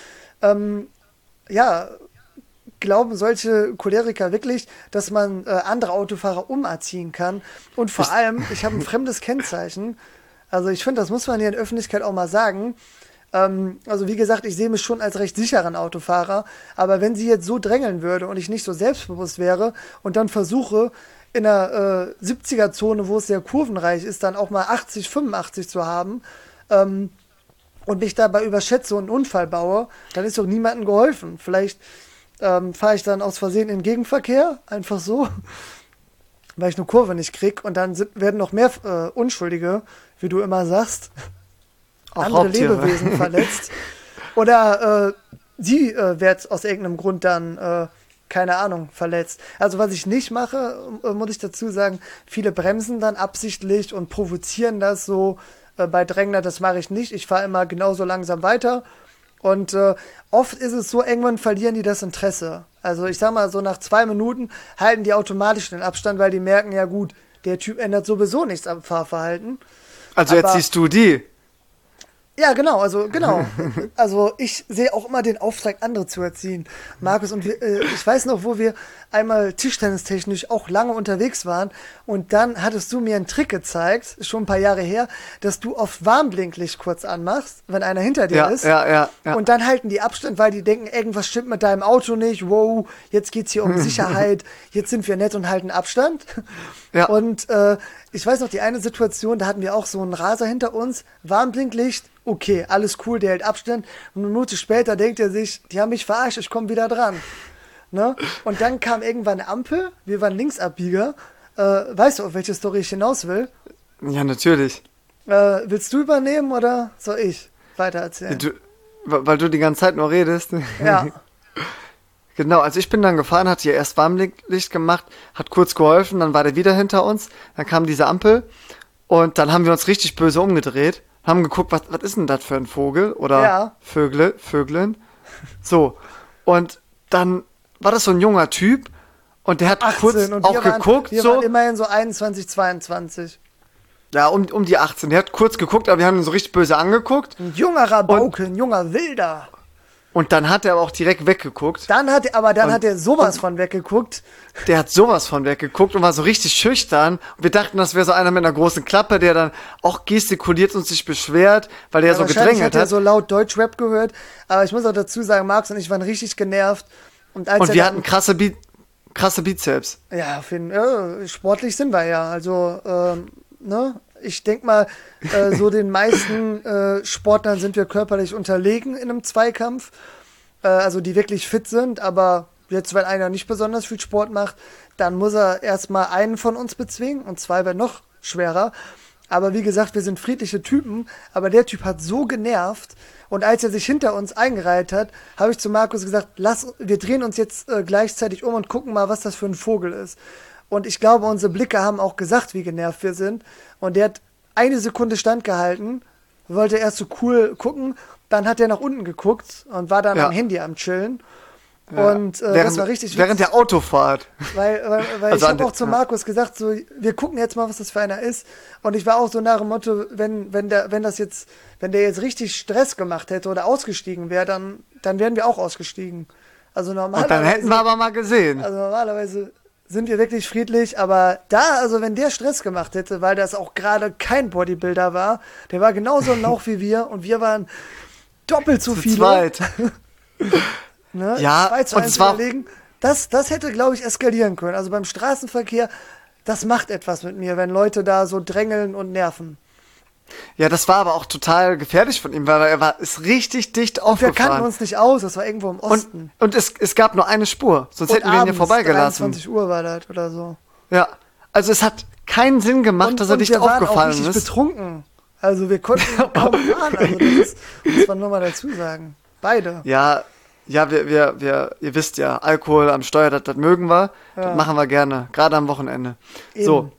glauben solche Choleriker wirklich, dass man andere Autofahrer umerziehen kann? Und vor allem, ich habe ein fremdes Kennzeichen. Also ich finde, das muss man hier in der Öffentlichkeit auch mal sagen. Also wie gesagt, ich sehe mich schon als recht sicheren Autofahrer, aber wenn sie jetzt so drängeln würde und ich nicht so selbstbewusst wäre und dann versuche, in der 70er-Zone, wo es sehr kurvenreich ist, dann auch mal 80, 85 zu haben und mich dabei überschätze und einen Unfall baue, dann ist doch niemandem geholfen. Vielleicht fahre ich dann aus Versehen in den Gegenverkehr, einfach so, weil ich eine Kurve nicht krieg und dann werden noch mehr Unschuldige, wie du immer sagst, auch andere Raubtiere. Lebewesen verletzt. Oder sie wird aus irgendeinem Grund dann, keine Ahnung, verletzt. Also was ich nicht mache, muss ich dazu sagen, viele bremsen dann absichtlich und provozieren das so bei Drängler, das mache ich nicht. Ich fahre immer genauso langsam weiter. Und oft ist es so, irgendwann verlieren die das Interesse. Also ich sag mal, so nach 2 Minuten halten die automatisch den Abstand, weil die merken, ja gut, der Typ ändert sowieso nichts am Fahrverhalten. Also jetzt siehst du die. Ja, genau. Also ich sehe auch immer den Auftrag, andere zu erziehen. Markus, und ich weiß noch, wo wir einmal tischtennistechnisch auch lange unterwegs waren und dann hattest du mir einen Trick gezeigt, schon ein paar Jahre her, dass du auf Warnblinklicht kurz anmachst, wenn einer hinter dir ist. Ja. Und dann halten die Abstand, weil die denken, irgendwas stimmt mit deinem Auto nicht. Wow, jetzt geht's hier um Sicherheit, jetzt sind wir nett und halten Abstand. Ja. Und ich weiß noch, die eine Situation, da hatten wir auch so einen Raser hinter uns, Warnblinklicht, okay, alles cool, der hält Abstand. Und eine Minute später denkt er sich, die haben mich verarscht, ich komme wieder dran. Ne? Und dann kam irgendwann eine Ampel, wir waren Linksabbieger. Weißt du, auf welche Story ich hinaus will? Ja, natürlich. Willst du übernehmen oder soll ich weitererzählen? Weil du die ganze Zeit nur redest. Ja. Genau, also ich bin dann gefahren, hatte hier erst Warnblinklicht gemacht, hat kurz geholfen, dann war der wieder hinter uns, dann kam diese Ampel und dann haben wir uns richtig böse umgedreht, haben geguckt, was ist denn das für ein Vogel oder Vögelin. So, und dann war das so ein junger Typ und der hat kurz auch geguckt. Wir waren immerhin so 21, 22. Ja, um die 18. Der hat kurz geguckt, aber wir haben ihn so richtig böse angeguckt. Ein junger Rabauke, ein junger Wilder. Und dann hat er aber auch direkt weggeguckt. Dann hat er sowas von weggeguckt. Der hat sowas von weggeguckt und war so richtig schüchtern. Und wir dachten, das wäre so einer mit einer großen Klappe, der dann auch gestikuliert und sich beschwert, weil der so gedrängelt hat. Hat er so laut Deutschrap gehört. Aber ich muss auch dazu sagen, Marx und ich waren richtig genervt. Und wir hatten krasse Bizeps. Ja, sportlich sind wir ja. Also, ne? Ich denke mal, so den meisten Sportlern sind wir körperlich unterlegen in einem Zweikampf. Also die wirklich fit sind, aber jetzt, wenn einer nicht besonders viel Sport macht, dann muss er erstmal einen von uns bezwingen und 2 wäre noch schwerer. Aber wie gesagt, wir sind friedliche Typen, aber der Typ hat so genervt und als er sich hinter uns eingereiht hat, habe ich zu Markus gesagt, wir drehen uns jetzt gleichzeitig um und gucken mal, was das für ein Vogel ist. Und ich glaube, unsere Blicke haben auch gesagt, wie genervt wir sind. Und der hat 1 Sekunde standgehalten, wollte erst so cool gucken, dann hat er nach unten geguckt und war dann am Handy am Chillen. Ja. Und das war richtig witzig. Während der Autofahrt. Weil also ich habe auch zu Markus gesagt, so, wir gucken jetzt mal, was das für einer ist. Und ich war auch so nach dem Motto, wenn der jetzt richtig Stress gemacht hätte oder ausgestiegen wäre, dann wären wir auch ausgestiegen. Also normalerweise. Und dann hätten wir aber mal gesehen. Also normalerweise sind wir wirklich friedlich, aber also wenn der Stress gemacht hätte, weil das auch gerade kein Bodybuilder war, der war genauso ein Lauch wie wir und wir waren doppelt so viele. Zweit. Ne? Ja, 2:1 überlegen. Das hätte, glaube ich, eskalieren können. Also beim Straßenverkehr, das macht etwas mit mir, wenn Leute da so drängeln und nerven. Ja, das war aber auch total gefährlich von ihm, weil ist richtig dicht aufgefahren. Wir kannten uns nicht aus, das war irgendwo im Osten. Und es gab nur eine Spur, sonst und hätten wir ihn hier vorbeigelassen. 23 Uhr war das oder so. Ja, also es hat keinen Sinn gemacht, dass er dicht aufgefallen ist. Wir waren auch richtig ist. betrunken. Also wir konnten kaum fahren. Also das muss man nur mal dazu sagen. Beide. Ja, ihr wisst ja, Alkohol am Steuer, das mögen wir. Ja. Das machen wir gerne, gerade am Wochenende. Eben. So.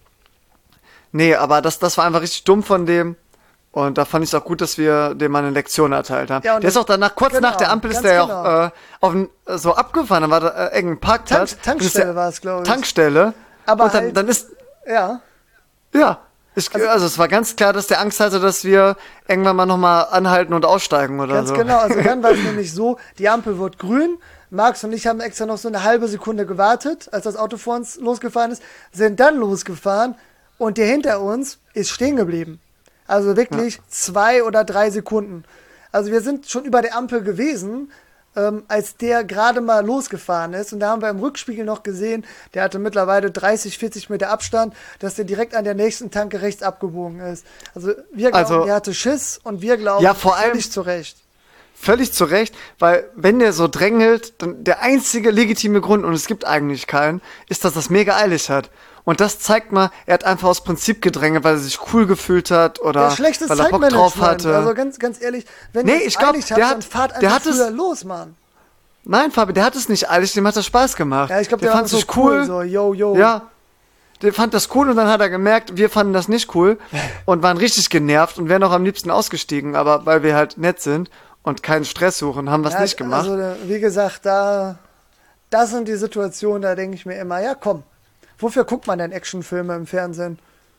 Nee, aber das war einfach richtig dumm von dem. Und da fand ich es auch gut, dass wir dem mal eine Lektion erteilt haben. Ja, der ist auch danach, kurz nach der Ampel, ist der ja auch so abgefahren. Dann war da irgendein Parkplatz. Tankstelle war es, glaube ich. Tankstelle. Aber und dann ist... Ja. Ja. Also es war ganz klar, dass der Angst hatte, dass wir irgendwann mal nochmal anhalten und aussteigen oder so. Ganz genau. Also dann war es nämlich so, die Ampel wird grün. Max und ich haben extra noch so eine halbe Sekunde gewartet, als das Auto vor uns losgefahren ist. Sind dann losgefahren und der hinter uns ist stehen geblieben. Also wirklich 2 oder 3 Sekunden. Also wir sind schon über der Ampel gewesen, als der gerade mal losgefahren ist. Und da haben wir im Rückspiegel noch gesehen, der hatte mittlerweile 30, 40 Meter Abstand, dass der direkt an der nächsten Tanke rechts abgebogen ist. Also wir glauben, der hatte Schiss und wir glauben, ja, vor allem völlig zu Recht. Völlig zu Recht, weil wenn der so drängelt, dann der einzige legitime Grund, und es gibt eigentlich keinen, ist, dass das mega eilig hat. Und das zeigt mal, er hat einfach aus Prinzip gedrängelt, weil er sich cool gefühlt hat oder weil er Bock drauf hatte. Also ganz ehrlich, wenn ihr es eilig habt, dann fahrt einfach früher los, Mann. Nein, Fabi, der hat es nicht eilig, dem hat das Spaß gemacht. Ja, ich glaube, der fand sich cool. So, yo. Ja, der fand das cool und dann hat er gemerkt, wir fanden das nicht cool und waren richtig genervt und wären auch am liebsten ausgestiegen, aber weil wir halt nett sind und keinen Stress suchen, haben wir es nicht gemacht. Also, wie gesagt, das sind die Situationen, da denke ich mir immer, ja komm, wofür guckt man denn Actionfilme im Fernsehen?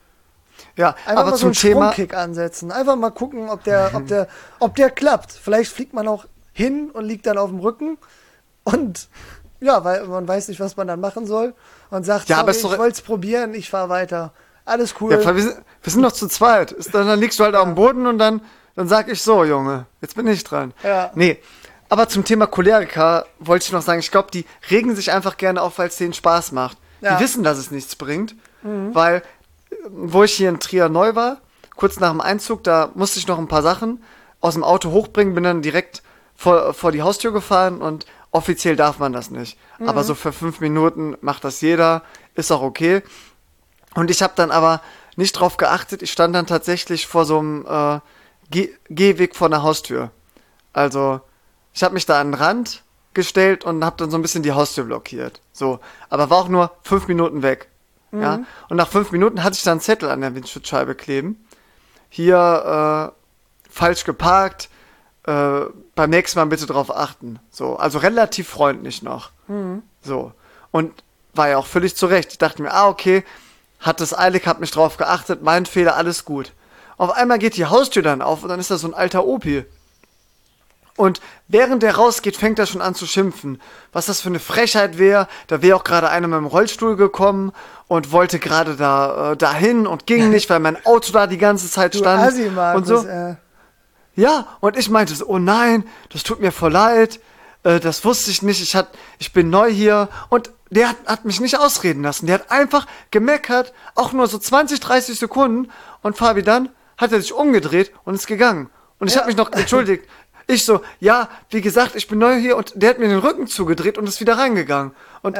Ja, einfach aber mal zum so einen Thema Sprungkick ansetzen. Einfach mal gucken, ob der klappt. Vielleicht fliegt man auch hin und liegt dann auf dem Rücken und ja, weil man weiß nicht, was man dann machen soll und sagt, ja, sorry, ich wollte es probieren, ich fahre weiter. Alles cool. Ja, wir sind noch zu zweit. Dann liegst du halt auf dem Boden und dann sag ich so, Junge, jetzt bin ich dran. Ja. Nee, aber zum Thema Choleriker wollte ich noch sagen, ich glaube, die regen sich einfach gerne auf, weil es denen Spaß macht. Ja. Die wissen, dass es nichts bringt, weil, wo ich hier in Trier neu war, kurz nach dem Einzug, da musste ich noch ein paar Sachen aus dem Auto hochbringen, bin dann direkt vor die Haustür gefahren und offiziell darf man das nicht. Aber so für 5 Minuten macht das jeder, ist auch okay. Und ich habe dann aber nicht drauf geachtet, ich stand dann tatsächlich vor so einem Gehweg vor der Haustür. Also, ich habe mich da an den Rand gestellt und habe dann so ein bisschen die Haustür blockiert. So, aber war auch nur 5 Minuten weg. Ja? Und nach 5 Minuten hatte ich dann einen Zettel an der Windschutzscheibe kleben. Hier, falsch geparkt, beim nächsten Mal bitte drauf achten. So, also relativ freundlich noch. So. Und war ja auch völlig zurecht. Ich dachte mir, okay, hat das eilig, hab mich drauf geachtet, mein Fehler, alles gut. Auf einmal geht die Haustür dann auf und dann ist da so ein alter Opi. Und während der rausgeht, fängt er schon an zu schimpfen. Was das für eine Frechheit wäre. Da wäre auch gerade einer mit dem Rollstuhl gekommen und wollte gerade dahin und ging nicht, weil mein Auto da die ganze Zeit stand. Assi, Markus, und so. Ja, und ich meinte so, oh nein, das tut mir voll leid. Das wusste ich nicht. Ich bin neu hier. Und der hat mich nicht ausreden lassen. Der hat einfach gemeckert, auch nur so 20, 30 Sekunden. Und Fabi, dann hat er sich umgedreht und ist gegangen. Und ich habe mich noch entschuldigt. Ich so, ja, wie gesagt, ich bin neu hier. Und der hat mir den Rücken zugedreht und ist wieder reingegangen. Und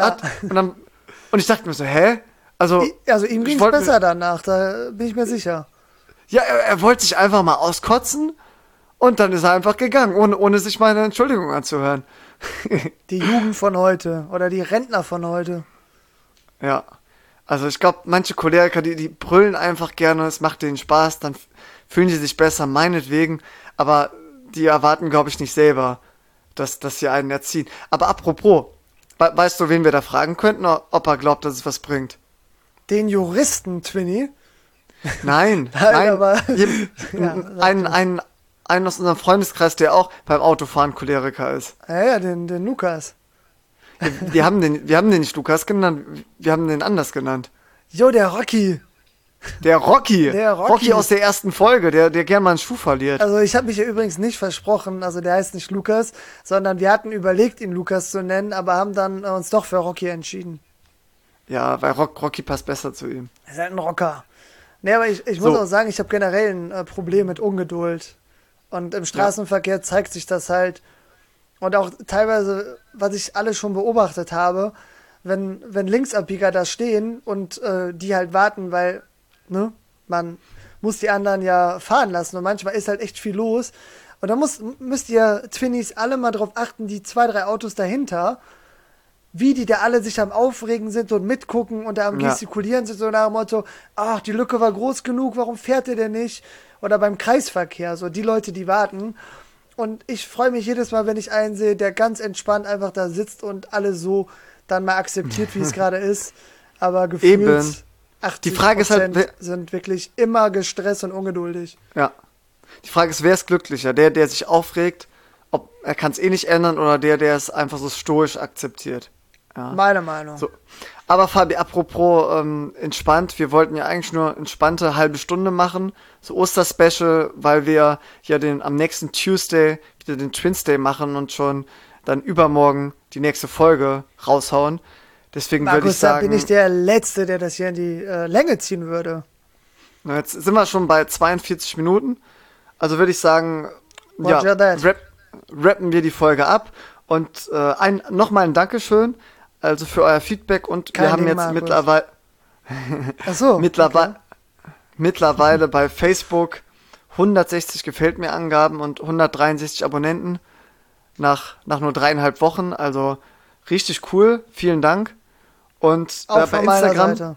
ich dachte mir so, hä? Also ihm ging es besser danach, da bin ich mir sicher. Ja, er wollte sich einfach mal auskotzen. Und dann ist er einfach gegangen, ohne sich meine Entschuldigung anzuhören. Die Jugend von heute oder die Rentner von heute. Ja, also ich glaube, manche Choleriker, die brüllen einfach gerne, es macht denen Spaß, dann fühlen sie sich besser, meinetwegen. Aber die erwarten, glaube ich, nicht selber, dass sie einen erziehen. Aber apropos, weißt du, wen wir da fragen könnten, ob er glaubt, dass es was bringt? Den Juristen, Twinny? Nein, aber einen aus unserem Freundeskreis, der auch beim Autofahren Choleriker ist. Ja, den Lukas. Wir haben den nicht Lukas genannt, wir haben den anders genannt. Jo, der Rocky. Der Rocky. Der Rocky. Rocky aus der ersten Folge, der gern mal einen Schuh verliert. Also ich habe mich ja übrigens nicht versprochen, also der heißt nicht Lukas, sondern wir hatten überlegt, ihn Lukas zu nennen, aber haben dann uns doch für Rocky entschieden. Ja, weil Rocky passt besser zu ihm. Er ist halt ein Rocker. Nee, aber ich muss auch sagen, ich habe generell ein Problem mit Ungeduld. Und im Straßenverkehr zeigt sich das halt. Und auch teilweise, was ich alles schon beobachtet habe, wenn Linksabbieger da stehen und die halt warten, weil man muss die anderen ja fahren lassen und manchmal ist halt echt viel los. Und da müsst ihr Twinnies alle mal drauf achten, die 2, 3 Autos dahinter, wie die da alle sich am Aufregen sind und mitgucken und da am Gestikulieren sind, so nach dem Motto, ach, die Lücke war groß genug, warum fährt der denn nicht? Oder beim Kreisverkehr, so die Leute, die warten. Und ich freue mich jedes Mal, wenn ich einen sehe, der ganz entspannt einfach da sitzt und alle so dann mal akzeptiert, wie es gerade ist. Aber gefühlt 80% die Frage ist halt, sind wirklich immer gestresst und ungeduldig. Ja. Die Frage ist, wer ist glücklicher? Der sich aufregt, ob er kann es eh nicht ändern, oder der es einfach so stoisch akzeptiert. Ja. Meine Meinung. So. Aber Fabi, apropos entspannt, wir wollten ja eigentlich nur entspannte halbe Stunde machen, so Osterspecial, weil wir ja am nächsten Tuesday wieder den Twins Day machen und schon dann übermorgen die nächste Folge raushauen. Deswegen würde ich sagen... da bin ich der Letzte, der das hier in die Länge ziehen würde. Na, jetzt sind wir schon bei 42 Minuten. Also würde ich sagen, rappen wir die Folge ab. Und nochmal ein Dankeschön, also für euer Feedback. Und wir haben jetzt mittlerweile bei Facebook 160 Gefällt mir Angaben und 163 Abonnenten nach nur 3,5 Wochen. Also richtig cool. Vielen Dank. Und auch bei von meiner Instagram... Seite.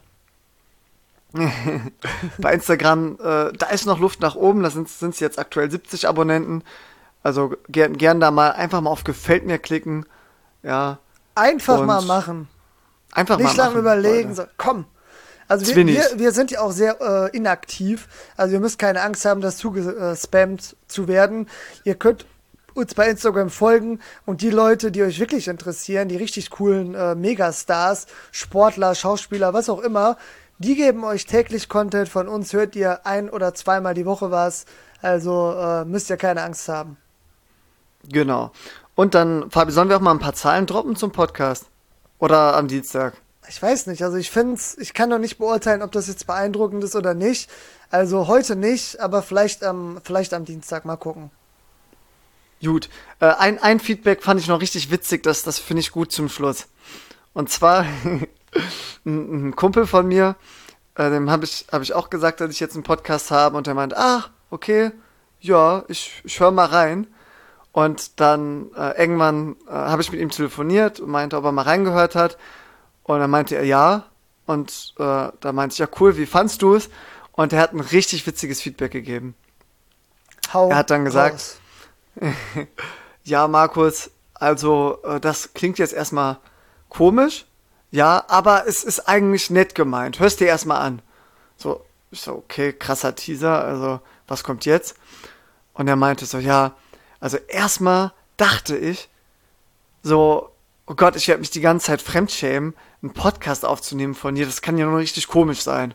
Bei Instagram, da ist noch Luft nach oben, da sind es jetzt aktuell 70 Abonnenten. Also gern da einfach mal auf Gefällt mir klicken. Einfach mal machen. Nicht lange überlegen, so, komm. Also wir sind ja auch sehr inaktiv. Also ihr müsst keine Angst haben, das zugespammt zu werden. Ihr könnt uns bei Instagram folgen und die Leute, die euch wirklich interessieren, die richtig coolen Megastars, Sportler, Schauspieler, was auch immer, die geben euch täglich Content. Von uns hört ihr 1- oder 2-mal die Woche was. Also müsst ihr keine Angst haben. Genau. Und dann, Fabi, sollen wir auch mal ein paar Zahlen droppen zum Podcast? Oder am Dienstag? Ich weiß nicht. Also ich kann noch nicht beurteilen, ob das jetzt beeindruckend ist oder nicht. Also heute nicht, aber vielleicht am Dienstag mal gucken. Gut. Ein Feedback fand ich noch richtig witzig, das finde ich gut zum Schluss. Und zwar ein Kumpel von mir, dem hab ich auch gesagt, dass ich jetzt einen Podcast habe, und der meint, okay, ja, ich höre mal rein. Und dann irgendwann habe ich mit ihm telefoniert und meinte, ob er mal reingehört hat. Und dann meinte er ja. Und da meinte ich, ja cool, wie fandst du es? Und er hat ein richtig witziges Feedback gegeben. Er hat dann gesagt, ja Markus, also das klingt jetzt erstmal komisch, ja, aber es ist eigentlich nett gemeint. Hörst dir erstmal an. So, ich so, okay, krasser Teaser, also was kommt jetzt? Und er meinte so, ja, also erstmal dachte ich so, oh Gott, ich werde mich die ganze Zeit fremdschämen, einen Podcast aufzunehmen von dir, das kann ja nur richtig komisch sein.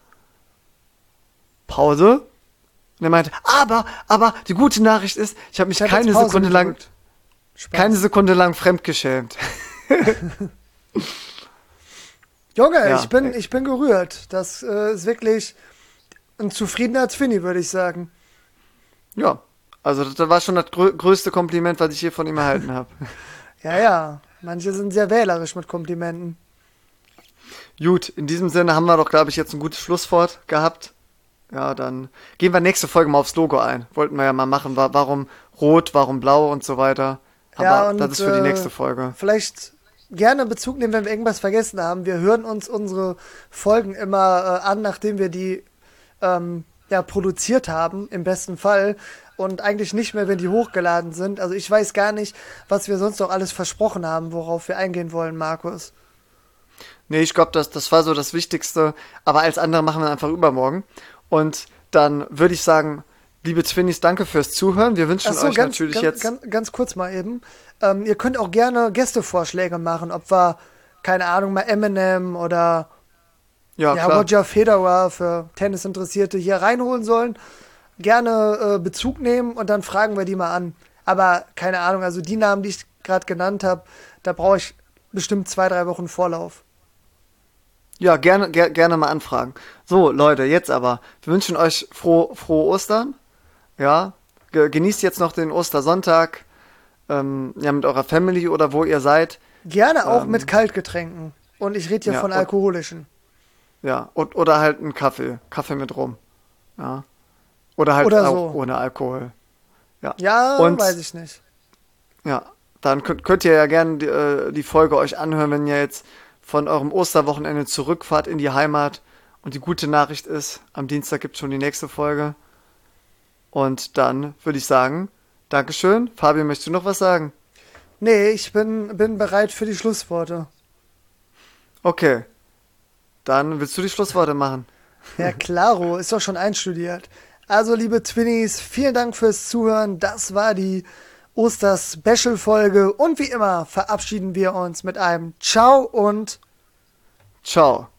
Pause. Und er meinte, aber die gute Nachricht ist, ich habe mich keine Sekunde lang fremdgeschämt. Junge, ja, ich bin gerührt. Das ist wirklich ein zufriedener Twinny, würde ich sagen. Ja, also das war schon das größte Kompliment, was ich hier von ihm erhalten habe. Ja, manche sind sehr wählerisch mit Komplimenten. Gut, in diesem Sinne haben wir doch, glaube ich, jetzt ein gutes Schlusswort gehabt. Ja, dann gehen wir nächste Folge mal aufs Logo ein. Wollten wir ja mal machen, warum rot, warum blau und so weiter. Aber ja, und das ist für die nächste Folge. Vielleicht gerne Bezug nehmen, wenn wir irgendwas vergessen haben. Wir hören uns unsere Folgen immer an, nachdem wir die produziert haben, im besten Fall. Und eigentlich nicht mehr, wenn die hochgeladen sind. Also ich weiß gar nicht, was wir sonst noch alles versprochen haben, worauf wir eingehen wollen, Markus. Nee, ich glaube, das war so das Wichtigste. Aber alles andere machen wir einfach übermorgen. Und dann würde ich sagen, Liebe Twinnies, danke fürs Zuhören. Wir wünschen euch natürlich jetzt... Ganz kurz mal eben. Ihr könnt auch gerne Gästevorschläge machen, ob wir, keine Ahnung, mal Eminem oder Roger Federer für Tennisinteressierte hier reinholen sollen. Gerne Bezug nehmen und dann fragen wir die mal an. Aber keine Ahnung, also die Namen, die ich gerade genannt habe, da brauche ich bestimmt 2-3 Wochen Vorlauf. Ja, gerne mal anfragen. So, Leute, jetzt aber. Wir wünschen euch frohe Ostern. Ja, genießt jetzt noch den Ostersonntag. Mit eurer Family oder wo ihr seid. Gerne auch mit Kaltgetränken. Und ich rede hier von alkoholischen. Ja, oder halt einen Kaffee. Kaffee mit Rum. Ja. Oder halt auch so. Ohne Alkohol. Ja, und, weiß ich nicht. Ja, dann könnt ihr ja gerne die Folge euch anhören, wenn ihr jetzt von eurem Osterwochenende zurückfahrt in die Heimat. Und die gute Nachricht ist, am Dienstag gibt es schon die nächste Folge. Und dann würde ich sagen, Dankeschön. Fabian, möchtest du noch was sagen? Nee, ich bin bereit für die Schlussworte. Okay. Dann willst du die Schlussworte machen? Ja, klaro, ist doch schon einstudiert. Also, liebe Twinnies, vielen Dank fürs Zuhören. Das war die Oster-Special-Folge. Und wie immer verabschieden wir uns mit einem Ciao und Ciao.